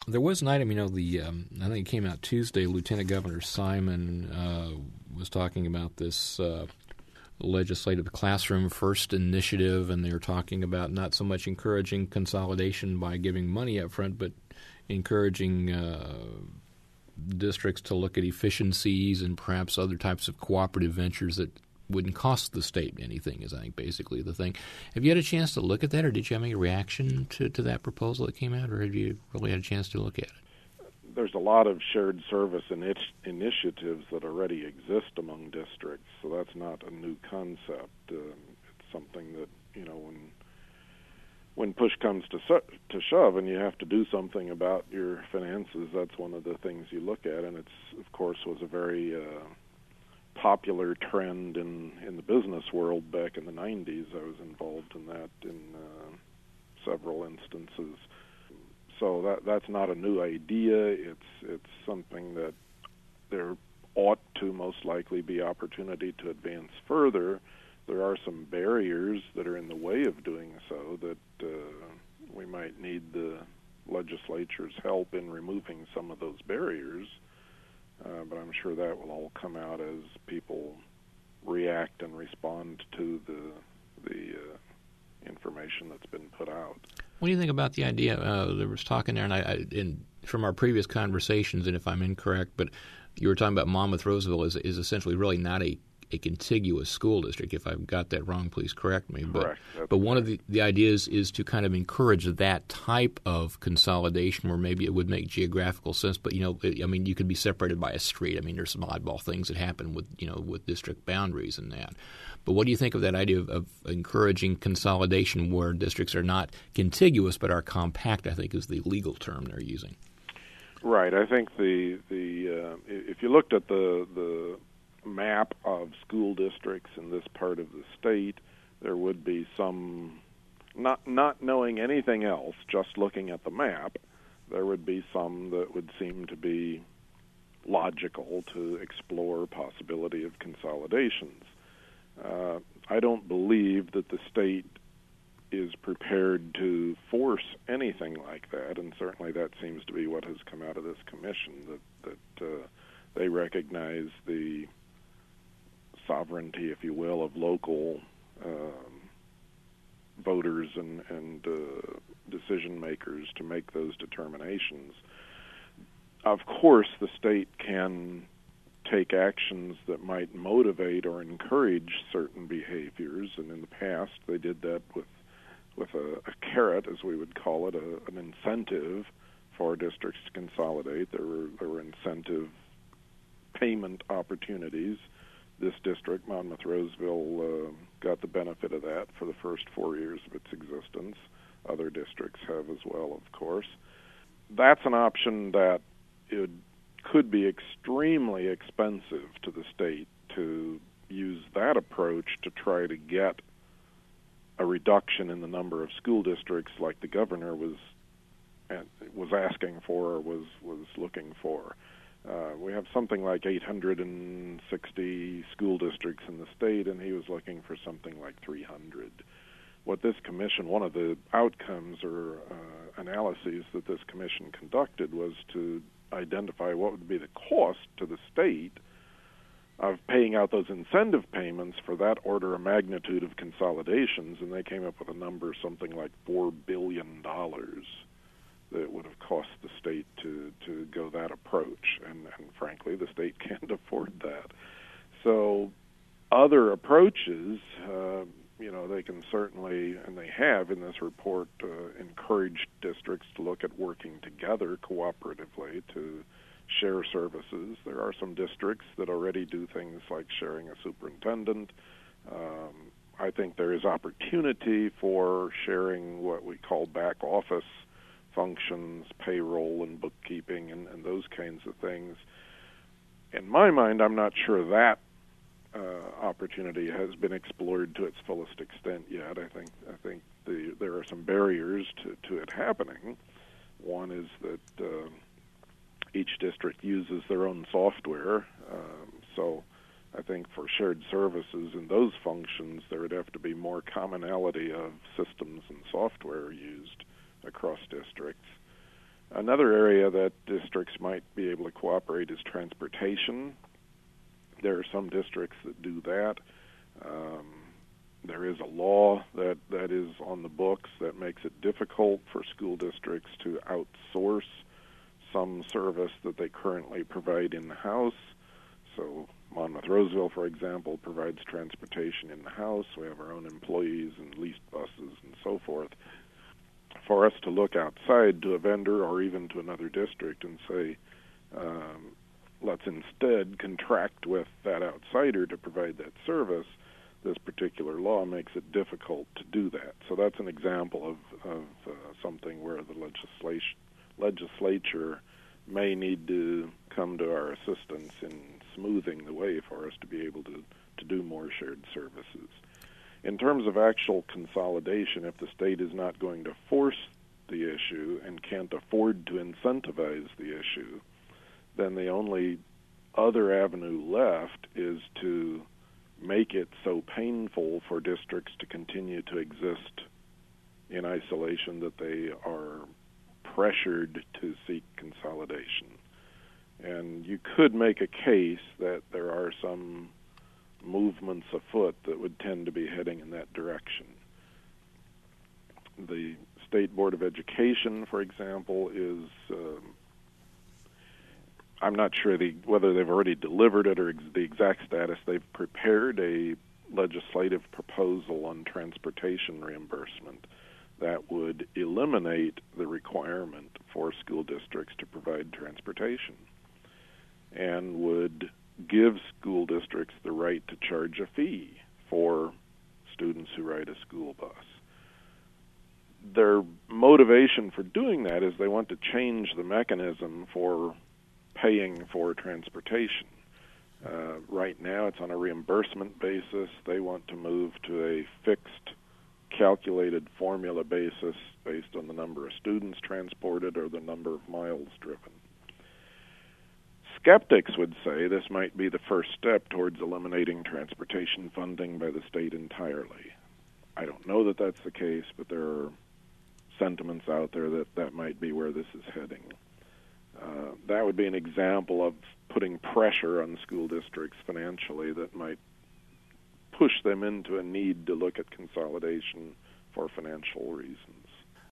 There was an item, I think it came out Tuesday. Lieutenant Governor Simon was talking about this legislative classroom first initiative, and they were talking about not so much encouraging consolidation by giving money up front, but encouraging districts to look at efficiencies and perhaps other types of cooperative ventures that wouldn't cost the state anything, is I think basically the thing. Have you had a chance to look at that, or did you have any reaction to that proposal that came out, or have you really had a chance to look at it? There's a lot of shared service initiatives that already exist among districts, so that's not a new concept. It's something that, when push comes to shove and you have to do something about your finances, that's one of the things you look at, and it's, of course, was a very popular trend in the business world back in the 90s. I was involved in that in several instances. So that's not a new idea. It's something that there ought to most likely be opportunity to advance further. There are some barriers that are in the way of doing so that we might need the legislature's help in removing some of those barriers. But I'm sure that will all come out as people react and respond to the information that's been put out. What do you think about the idea? There was talk in there, and from our previous conversations, and if I'm incorrect, but you were talking about Monmouth-Roseville is essentially really not a contiguous school district. If I've got that wrong, please correct me. Correct. But one of the ideas is to kind of encourage that type of consolidation where maybe it would make geographical sense. But, you could be separated by a street. There's some oddball things that happen with district boundaries and that. But what do you think of that idea of encouraging consolidation where districts are not contiguous but are compact, I think is the legal term they're using? Right. I think if you looked at the map of school districts in this part of the state, there would be some, not knowing anything else, just looking at the map, there would be some that would seem to be logical to explore possibility of consolidations. I don't believe that the state is prepared to force anything like that, and certainly that seems to be what has come out of this commission, that they recognize the sovereignty, if you will, of local voters and decision makers to make those determinations. Of course, the state can take actions that might motivate or encourage certain behaviors, and in the past they did that with a carrot, as we would call it, an incentive for districts to consolidate. There were incentive payment opportunities. This district, Monmouth-Roseville, got the benefit of that for the first 4 years of its existence. Other districts have as well, of course. That's an option that it could be extremely expensive to the state to use that approach to try to get a reduction in the number of school districts like the governor was asking for or was looking for. We have something like 860 school districts in the state, and he was looking for something like 300. What this commission, one of the outcomes or analyses that this commission conducted was to identify what would be the cost to the state of paying out those incentive payments for that order of magnitude of consolidations, and they came up with a number something like $4 billion that it would have cost the state to go that approach, and frankly, the state can't afford that. So other approaches, they can certainly, and they have in this report, encouraged districts to look at working together cooperatively to share services. There are some districts that already do things like sharing a superintendent. I think there is opportunity for sharing what we call back office functions, payroll and bookkeeping and those kinds of things. In my mind, I'm not sure that opportunity has been explored to its fullest extent yet. I think there are some barriers to it happening. One is that each district uses their own software, so I think for shared services in those functions, there would have to be more commonality of systems and software used across districts. Another area that districts might be able to cooperate is transportation. There are some districts that do that. There is a law that is on the books that makes it difficult for school districts to outsource some service that they currently provide in-house. So Monmouth-Roseville, for example, provides transportation in-house. We have our own employees and leased buses and so forth. For us to look outside to a vendor or even to another district and say, let's instead contract with that outsider to provide that service, this particular law makes it difficult to do that. So that's an example of something where the legislature may need to come to our assistance in smoothing the way for us to be able to do more shared services. In terms of actual consolidation, if the state is not going to force the issue and can't afford to incentivize the issue, then the only other avenue left is to make it so painful for districts to continue to exist in isolation that they are pressured to seek consolidation. And you could make a case that there are some movements afoot that would tend to be heading in that direction. The State Board of Education, for example, is I'm not sure whether they've already delivered it or the exact status. They've prepared a legislative proposal on transportation reimbursement that would eliminate the requirement for school districts to provide transportation and would give school districts the right to charge a fee for students who ride a school bus. Their motivation for doing that is they want to change the mechanism for paying for transportation. Right now it's on a reimbursement basis. They want to move to a fixed calculated formula basis based on the number of students transported or the number of miles driven. Skeptics would say this might be the first step towards eliminating transportation funding by the state entirely. I don't know that that's the case, but there are sentiments out there that might be where this is heading. That would be an example of putting pressure on school districts financially that might push them into a need to look at consolidation for financial reasons.